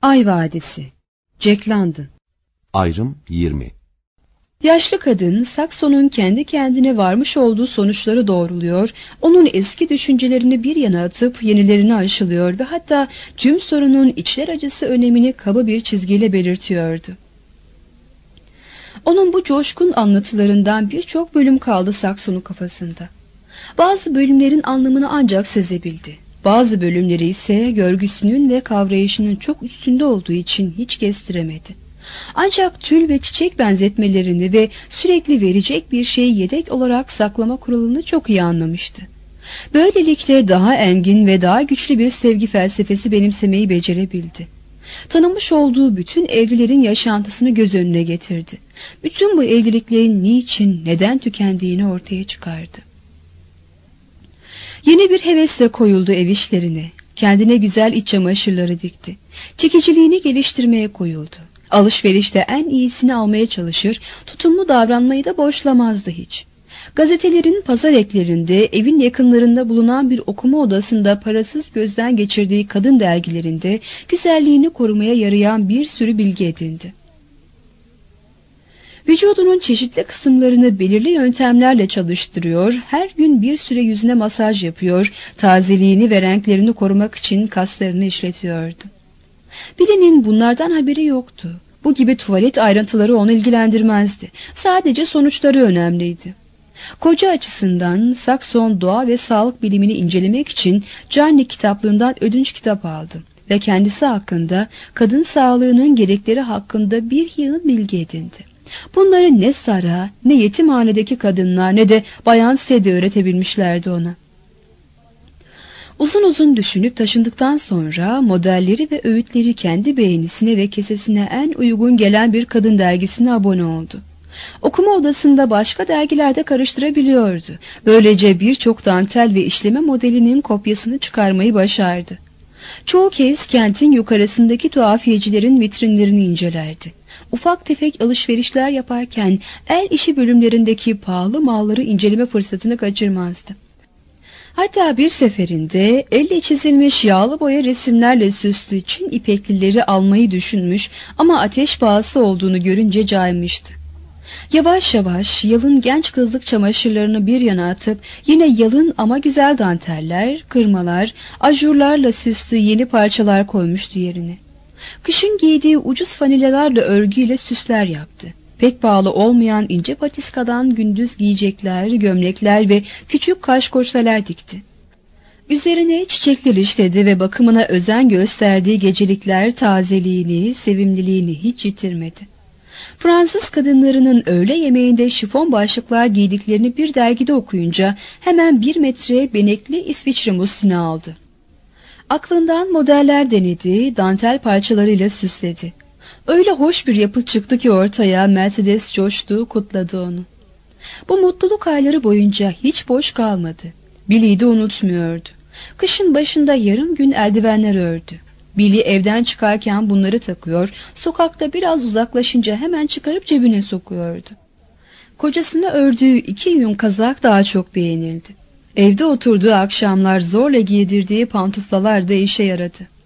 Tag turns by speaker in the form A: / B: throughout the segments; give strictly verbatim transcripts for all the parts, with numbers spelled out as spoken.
A: Ay Vadisi. Jack London.
B: Ayrım yirmi.
A: Yaşlı kadın Sakson'un kendi kendine varmış olduğu sonuçları doğruluyor, onun eski düşüncelerini bir yana atıp yenilerini aşılıyor ve hatta tüm sorunun içler acısı önemini kaba bir çizgiyle belirtiyordu. Onun bu coşkun anlatılarından birçok bölüm kaldı Sakson'un kafasında. Bazı bölümlerin anlamını ancak sezebildi. Bazı bölümleri ise görgüsünün ve kavrayışının çok üstünde olduğu için hiç kestiremedi. Ancak tül ve çiçek benzetmelerini ve sürekli verecek bir şeyi yedek olarak saklama kuralını çok iyi anlamıştı. Böylelikle daha engin ve daha güçlü bir sevgi felsefesi benimsemeyi becerebildi. Tanımış olduğu bütün evlilerin yaşantısını göz önüne getirdi. Bütün bu evliliklerin niçin, neden tükendiğini ortaya çıkardı. Yeni bir hevesle koyuldu ev işlerine. Kendine güzel iç çamaşırları dikti. Çekiciliğini geliştirmeye koyuldu. Alışverişte en iyisini almaya çalışır, tutumlu davranmayı da boşlamazdı hiç. Gazetelerin pazar eklerinde, evin yakınlarında bulunan bir okuma odasında parasız gözden geçirdiği kadın dergilerinde güzelliğini korumaya yarayan bir sürü bilgi edindi. Vücudunun çeşitli kısımlarını belirli yöntemlerle çalıştırıyor, her gün bir süre yüzüne masaj yapıyor, tazeliğini ve renklerini korumak için kaslarını işletiyordu. Billy'nin bunlardan haberi yoktu. Bu gibi tuvalet ayrıntıları onu ilgilendirmezdi. Sadece sonuçları önemliydi. Koca açısından Sakson doğa ve sağlık bilimini incelemek için Johnny kitaplığından ödünç kitap aldı ve kendisi hakkında, kadın sağlığının gerekleri hakkında bir yığın bilgi edindi. Bunları ne Sara, ne yetimhanedeki kadınlar, ne de Bayan Sede öğretebilmişlerdi ona. Uzun uzun düşünüp taşındıktan sonra modelleri ve öğütleri kendi beğenisine ve kesesine en uygun gelen bir kadın dergisine abone oldu. Okuma odasında başka dergilerde karıştırabiliyordu. Böylece birçok dantel ve işleme modelinin kopyasını çıkarmayı başardı. Çoğu kez kentin yukarısındaki tuhafiyecilerin vitrinlerini incelerdi. Ufak tefek alışverişler yaparken el işi bölümlerindeki pahalı malları inceleme fırsatını kaçırmazdı. Hatta bir seferinde elle çizilmiş yağlı boya resimlerle süslü Çin ipeklileri almayı düşünmüş ama ateş pahası olduğunu görünce caymıştı. Yavaş yavaş yalın genç kızlık çamaşırlarını bir yana atıp yine yalın ama güzel danteller, kırmalar, ajurlarla süslü yeni parçalar koymuştu yerine. Kışın giydiği ucuz fanilelerle örgüyle süsler yaptı. Pek pahalı olmayan ince patiskadan gündüz giyecekler, gömlekler ve küçük kaşkorseler dikti. Üzerine çiçekler işledi ve bakımına özen gösterdiği gecelikler tazeliğini, sevimliliğini hiç yitirmedi. Fransız kadınlarının öğle yemeğinde şifon başlıklar giydiklerini bir dergide okuyunca hemen bir metre benekli İsviçre muslini aldı. Aklından modeller denedi, dantel parçalarıyla süsledi. Öyle hoş bir yapı çıktı ki ortaya, Mercedes coştu, kutladı onu. Bu mutluluk ayları boyunca hiç boş kalmadı. Billy'yi de unutmuyordu. Kışın başında yarım gün eldivenler ördü. Billy evden çıkarken bunları takıyor, sokakta biraz uzaklaşınca hemen çıkarıp cebine sokuyordu. Kocasına ördüğü iki yün kazak daha çok beğenildi. Evde oturduğu akşamlar zorla giydirdiği pantuflalar da işe yaradı.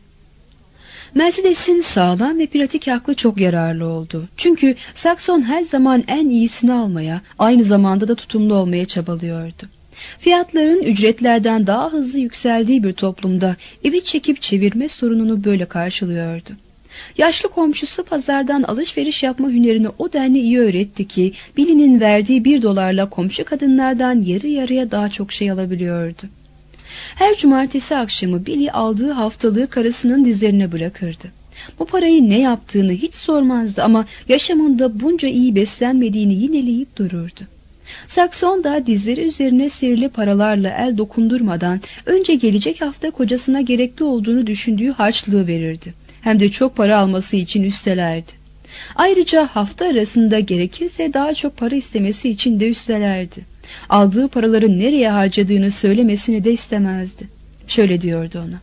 A: Mercedes'in sağlam ve pratik aklı çok yararlı oldu. Çünkü Sakson her zaman en iyisini almaya, aynı zamanda da tutumlu olmaya çabalıyordu. Fiyatların ücretlerden daha hızlı yükseldiği bir toplumda evi çekip çevirme sorununu böyle karşılıyordu. Yaşlı komşusu pazardan alışveriş yapma hünerini o denli iyi öğretti ki Billy'nin verdiği bir dolarla komşu kadınlardan yarı yarıya daha çok şey alabiliyordu. Her cumartesi akşamı Billy aldığı haftalığı karısının dizlerine bırakırdı. Bu parayı ne yaptığını hiç sormazdı ama yaşamında bunca iyi beslenmediğini yineleyip dururdu. Sakson da dizleri üzerine serili paralarla el dokundurmadan önce gelecek hafta kocasına gerekli olduğunu düşündüğü harçlığı verirdi. Hem de çok para alması için üstelerdi. Ayrıca hafta arasında gerekirse daha çok para istemesi için de üstelerdi. Aldığı paraları nereye harcadığını söylemesini de istemezdi. Şöyle diyordu ona: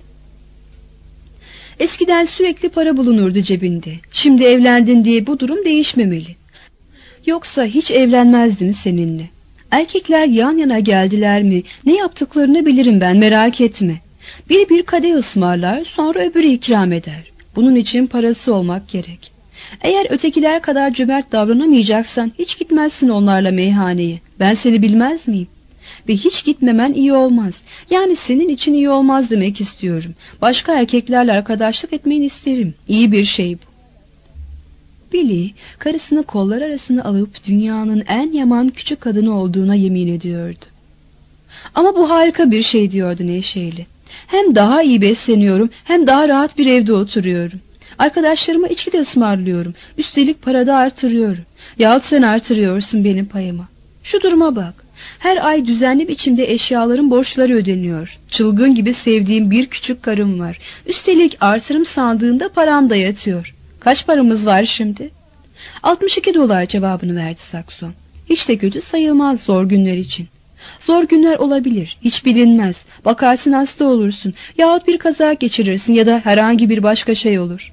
A: "Eskiden sürekli para bulunurdu cebinde. Şimdi evlendin diye bu durum değişmemeli. Yoksa hiç evlenmezdim seninle. Erkekler yan yana geldiler mi ne yaptıklarını bilirim ben, merak etme. Biri bir kadeh ısmarlar, sonra öbürü ikram eder. Bunun için parası olmak gerek. Eğer ötekiler kadar cömert davranamayacaksan hiç gitmezsin onlarla meyhaneye. Ben seni bilmez miyim? Ve hiç gitmemen iyi olmaz. Yani senin için iyi olmaz demek istiyorum. Başka erkeklerle arkadaşlık etmeni isterim. İyi bir şey bu. Billy, karısını kollar arasına alıp dünyanın en yaman küçük kadını olduğuna yemin ediyordu. Ama bu harika bir şey diyordu neşeyle. Hem daha iyi besleniyorum, hem daha rahat bir evde oturuyorum. Arkadaşlarıma içki de ısmarlıyorum. Üstelik para da artırıyorum. Yahut sen artırıyorsun benim payıma. Şu duruma bak. Her ay düzenli biçimde eşyaların borçları ödeniyor. Çılgın gibi sevdiğim bir küçük karım var. Üstelik artırım sandığında param da yatıyor. Kaç paramız var şimdi? altmış iki dolar cevabını verdi Sakson. Hiç de kötü sayılmaz zor günler için. Zor günler olabilir, hiç bilinmez. Bakarsın hasta olursun, yahut bir kaza geçirirsin ya da herhangi bir başka şey olur.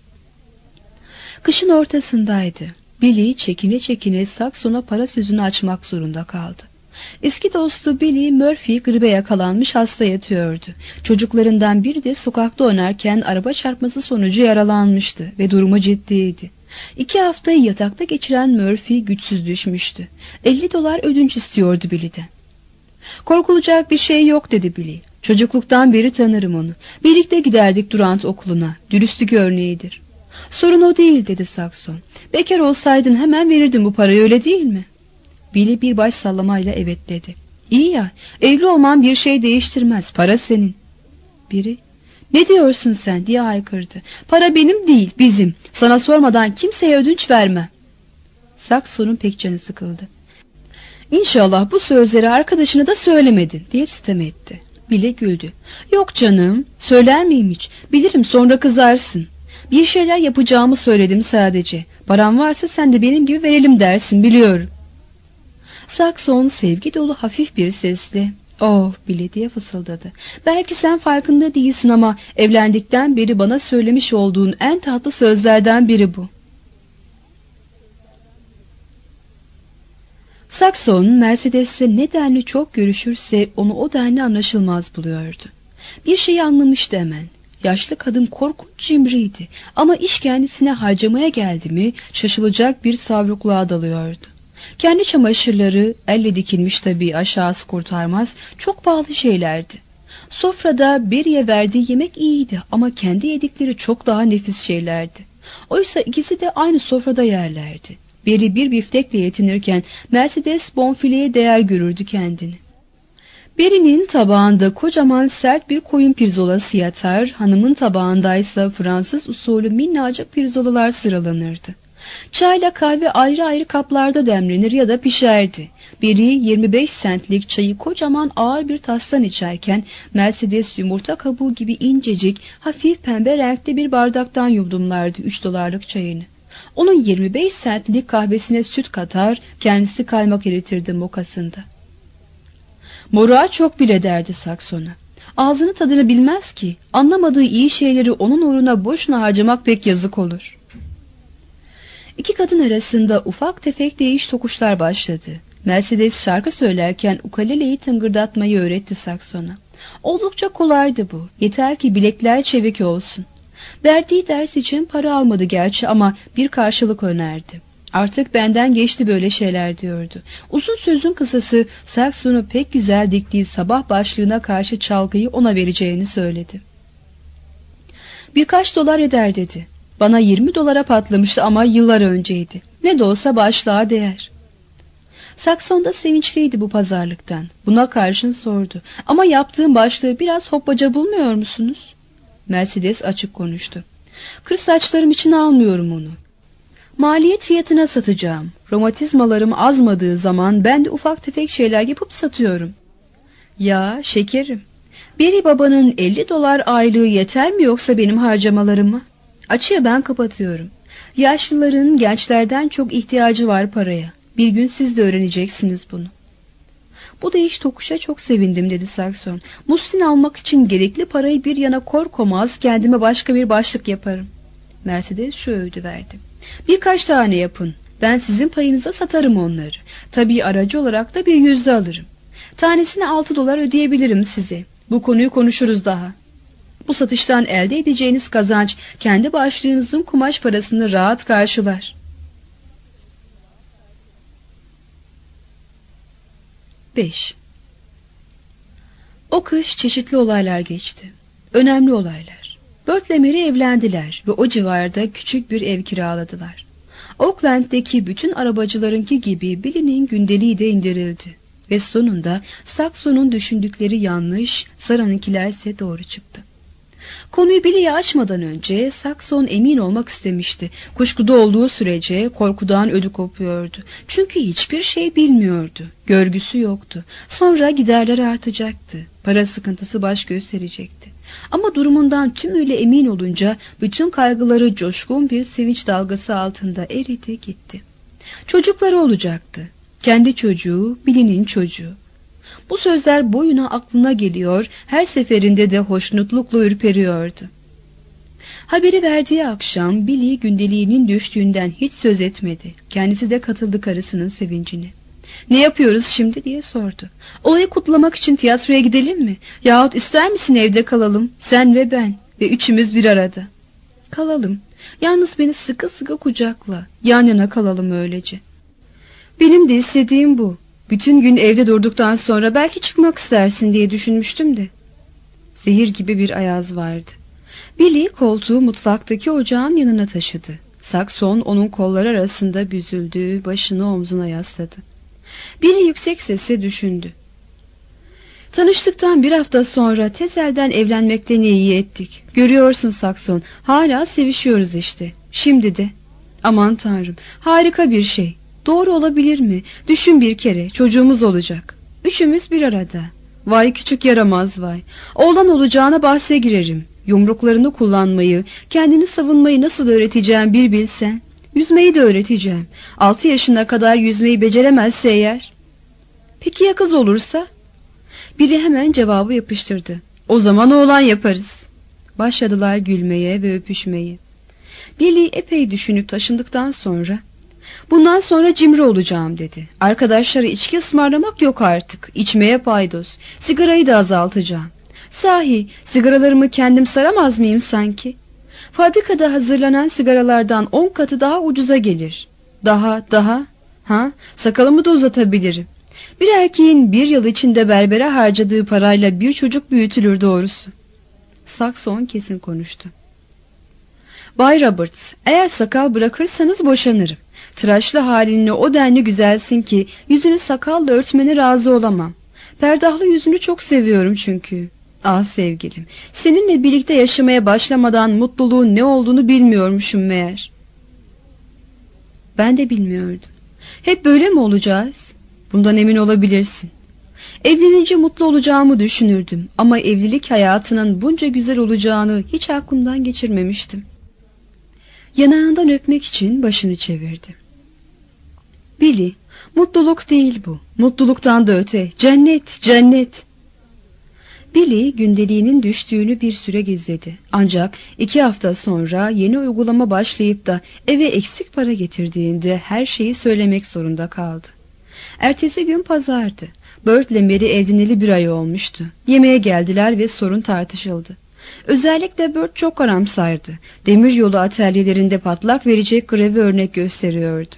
A: Kışın ortasındaydı. Billy çekine çekine Sakson'a para sözünü açmak zorunda kaldı. Eski dostu Billy Murphy gribe yakalanmış hasta yatıyordu. Çocuklarından biri de sokakta oynarken araba çarpması sonucu yaralanmıştı ve durumu ciddiydi. İki haftayı yatakta geçiren Murphy güçsüz düşmüştü. elli dolar ödünç istiyordu Billy'den. Korkulacak bir şey yok dedi Billy. Çocukluktan beri tanırım onu. Birlikte giderdik Durant okuluna. Dürüstlük örneğidir. Sorun o değil dedi Sakson. Bekar olsaydın hemen verirdim bu parayı, öyle değil mi? Billy bir baş sallamayla evet dedi. İyi ya, evli olman bir şey değiştirmez. Para senin. Biri, ne diyorsun sen diye haykırdı. Para benim değil, bizim. Sana sormadan kimseye ödünç vermem. Sakson'un pek canı sıkıldı. İnşallah bu sözleri arkadaşına da söylemedin diye sitem etti. Billy güldü. Yok canım, söyler miyim hiç? Bilirim sonra kızarsın. Bir şeyler yapacağımı söyledim sadece. Param varsa sen de benim gibi verelim dersin, biliyorum. Sakson sevgi dolu hafif bir sesle "Oh Billy" diye fısıldadı. Belki sen farkında değilsin ama evlendikten beri bana söylemiş olduğun en tatlı sözlerden biri bu. Sakson, Mercedes'le ne denli çok görüşürse onu o denli anlaşılmaz buluyordu. Bir şeyi anlamıştı hemen. Yaşlı kadın korkunç cimriydi ama iş kendisine harcamaya geldi mi şaşılacak bir savrukluğa dalıyordu. Kendi çamaşırları, elle dikilmiş tabii, aşağısı kurtarmaz, çok pahalı şeylerdi. Sofrada Berry'e verdiği yemek iyiydi ama kendi yedikleri çok daha nefis şeylerdi. Oysa ikisi de aynı sofrada yerlerdi. Berry bir biftekle yetinirken Mercedes bonfileye değer görürdü kendini. Berry'nin tabağında kocaman sert bir koyun pirzolası yatar, hanımın tabağındaysa Fransız usulü minnacık pirzolalar sıralanırdı. Çayla kahve ayrı ayrı kaplarda demlenir ya da pişerdi. Biri yirmi beş sentlik çayı kocaman ağır bir tastan içerken Mercedes yumurta kabuğu gibi incecik, hafif pembe renkte bir bardaktan yudumlardı üç dolarlık çayını. Onun yirmi beş sentlik kahvesine süt katar, kendisi kaymak eritirdi mokasında. Moruğa çok bile derdi Sakson'a. Ağzını tadını bilmez ki, anlamadığı iyi şeyleri onun uğruna boşuna harcamak pek yazık olur. İki kadın arasında ufak tefek değiş tokuşlar başladı. Mercedes şarkı söylerken ukuleleyi tıngırdatmayı öğretti Sakson'a. Oldukça kolaydı bu. Yeter ki bilekler çevik olsun. Verdiği ders için para almadı gerçi ama bir karşılık önerdi. Artık benden geçti böyle şeyler diyordu. Uzun sözün kısası Sakson'u pek güzel diktiği sabah başlığına karşı çalgıyı ona vereceğini söyledi. Birkaç dolar eder dedi. Bana yirmi dolara patlamıştı ama yıllar önceydi. Ne de olsa başlığa değer. Sakson da sevinçliydi bu pazarlıktan. Buna karşın sordu. Ama yaptığım başlığı biraz hoppaca bulmuyor musunuz? Mercedes açık konuştu. Kır saçlarım için almıyorum onu. Maliyet fiyatına satacağım. Romatizmalarım azmadığı zaman ben de ufak tefek şeyler yapıp satıyorum. Ya şekerim. Berry babanın elli dolar aylığı yeter mi yoksa benim harcamalarıma? Açığı ben kapatıyorum. Yaşlıların gençlerden çok ihtiyacı var paraya. Bir gün siz de öğreneceksiniz bunu. Bu değiş tokuşa çok sevindim dedi Sakson. Mustin almak için gerekli parayı bir yana kor komaz kendime başka bir başlık yaparım. Mercedes şu öğüdü verdi. Birkaç tane yapın. Ben sizin payınıza satarım onları. Tabii aracı olarak da bir yüzde alırım. Tanesine altı dolar ödeyebilirim size. Bu konuyu konuşuruz daha. Bu satıştan elde edeceğiniz kazanç kendi başlığınızın kumaş parasını rahat karşılar. beş. O kış çeşitli olaylar geçti. Önemli olaylar. Bert ile Mary evlendiler ve o civarda küçük bir ev kiraladılar. Oakland'deki bütün arabacılarınki gibi Billy'nin gündeliği de indirildi. Ve sonunda Saxon'un düşündükleri yanlış, Sarah'ınkiler ise doğru çıktı. Konuyu Billy'ye açmadan önce Saxon emin olmak istemişti. Kuşkuda olduğu sürece korkudan ödü kopuyordu. Çünkü hiçbir şey bilmiyordu. Görgüsü yoktu. Sonra giderler artacaktı. Para sıkıntısı baş gösterecekti. Ama durumundan tümüyle emin olunca bütün kaygıları coşkun bir sevinç dalgası altında eridi gitti. Çocukları olacaktı. Kendi çocuğu, Billy'nin çocuğu. Bu sözler boyuna aklına geliyor, her seferinde de hoşnutlukla ürperiyordu. Haberi verdiği akşam Billy gündeliğinin düştüğünden hiç söz etmedi. Kendisi de katıldı karısının sevincine. "Ne yapıyoruz şimdi?" diye sordu. "Olayı kutlamak için tiyatroya gidelim mi? Yahut ister misin evde kalalım, sen ve ben ve üçümüz bir arada?" "Kalalım. Yalnız beni sıkı sıkı kucakla. Yan yana kalalım öylece." "Benim de istediğim bu. Bütün gün evde durduktan sonra belki çıkmak istersin diye düşünmüştüm de." Zehir gibi bir ayaz vardı. Billy koltuğu mutfaktaki ocağın yanına taşıdı. Saxon onun kolları arasında büzüldü, başını omzuna yasladı. Billy yüksek sesle düşündü. "Tanıştıktan bir hafta sonra tezelden evlenmekten iyi ettik. Görüyorsun Saxon, hala sevişiyoruz işte. Şimdi de. Aman tanrım, harika bir şey. Doğru olabilir mi? Düşün bir kere, çocuğumuz olacak. Üçümüz bir arada. Vay küçük yaramaz vay. Oğlan olacağına bahse girerim. Yumruklarını kullanmayı, kendini savunmayı nasıl öğreteceğim bir bilsen. Yüzmeyi de öğreteceğim. Altı yaşına kadar yüzmeyi beceremezse eğer." "Peki ya kız olursa?" Biri hemen cevabı yapıştırdı. "O zaman oğlan yaparız." Başladılar gülmeye ve öpüşmeye. Billy epey düşünüp taşındıktan sonra "Bundan sonra cimri olacağım" dedi. "Arkadaşlara içki ısmarlamak yok artık. İçmeye paydos. Sigarayı da azaltacağım. Sahi sigaralarımı kendim saramaz mıyım sanki? Fabrikada hazırlanan sigaralardan on katı daha ucuza gelir. Daha daha ha sakalımı da uzatabilirim. Bir erkeğin bir yıl içinde berbere harcadığı parayla bir çocuk büyütülür doğrusu." Saxon kesin konuştu. "Bay Roberts, eğer sakal bırakırsanız boşanırım. Tıraşlı halinle o denli güzelsin ki yüzünü sakalla örtmene razı olamam. Perdahlı yüzünü çok seviyorum çünkü. Ah sevgilim, seninle birlikte yaşamaya başlamadan mutluluğun ne olduğunu bilmiyormuşum meğer." "Ben de bilmiyordum. Hep böyle mi olacağız?" "Bundan emin olabilirsin. Evlenince mutlu olacağımı düşünürdüm ama evlilik hayatının bunca güzel olacağını hiç aklımdan geçirmemiştim." Yanağından öpmek için başını çevirdi. "Billy, mutluluk değil bu. Mutluluktan da öte. Cennet, cennet." Billy gündeliğinin düştüğünü bir süre gizledi. Ancak iki hafta sonra yeni uygulama başlayıp da eve eksik para getirdiğinde her şeyi söylemek zorunda kaldı. Ertesi gün pazardı. Bert ile Mary evleneli bir ay olmuştu. Yemeğe geldiler ve sorun tartışıldı. Özellikle Bert çok karamsardı. Demiryolu atölyelerinde patlak verecek grevi örnek gösteriyordu.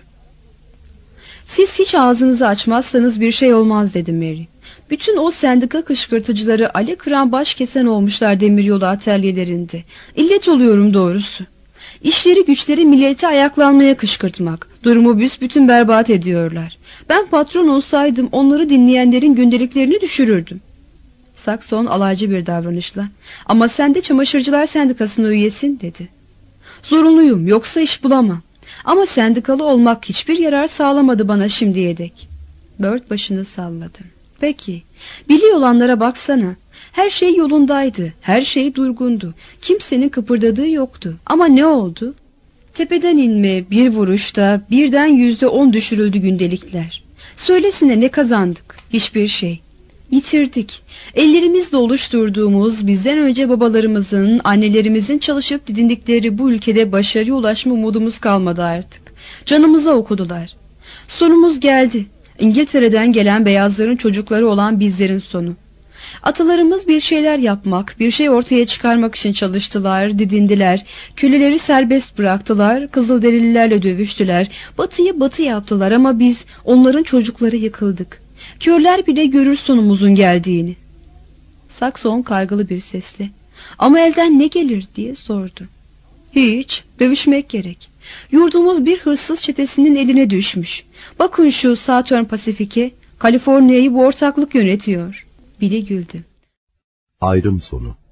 A: "Siz hiç ağzınızı açmazsanız bir şey olmaz" dedi Mary. "Bütün o sendika kışkırtıcıları Ali kıran baş kesen olmuşlar demiryolu atölyelerinde. İllet oluyorum doğrusu. İşleri güçleri milleti ayaklanmaya kışkırtmak. Durumu büsbütün berbat ediyorlar. Ben patron olsaydım onları dinleyenlerin gündeliklerini düşürürdüm." Saxon alaycı bir davranışla "Ama sen de çamaşırcılar sendikasına üyesin" dedi. "Zorunluyum, yoksa iş bulamam. Ama sendikalı olmak hiçbir yarar sağlamadı bana şimdiye dek." Bert başını salladı. "Peki, biliyor olanlara baksana. Her şey yolundaydı, her şey durgundu. Kimsenin kıpırdadığı yoktu. Ama ne oldu? Tepeden inme bir vuruşta birden yüzde on düşürüldü gündelikler. Söylesine ne kazandık? Hiçbir şey. Yitirdik. Ellerimizle oluşturduğumuz, bizden önce babalarımızın, annelerimizin çalışıp didindikleri bu ülkede başarıya ulaşma umudumuz kalmadı artık. Canımıza okudular. Sonumuz geldi. İngiltere'den gelen beyazların çocukları olan bizlerin sonu. Atalarımız bir şeyler yapmak, bir şey ortaya çıkarmak için çalıştılar, didindiler. Köleleri serbest bıraktılar, Kızılderililerle dövüştüler. Batıyı batı yaptılar ama biz onların çocukları yıkıldık. Körler bile görür sonumuzun geldiğini. Sakson kaygılı bir sesle, ama elden ne gelir diye sordu. Hiç, dövüşmek gerek. Yurdumuz bir hırsız çetesinin eline düşmüş. Bakın şu Southern Pasifik'e, Kaliforniya'yı bu ortaklık yönetiyor. Billy güldü.
B: Ayrım sonu.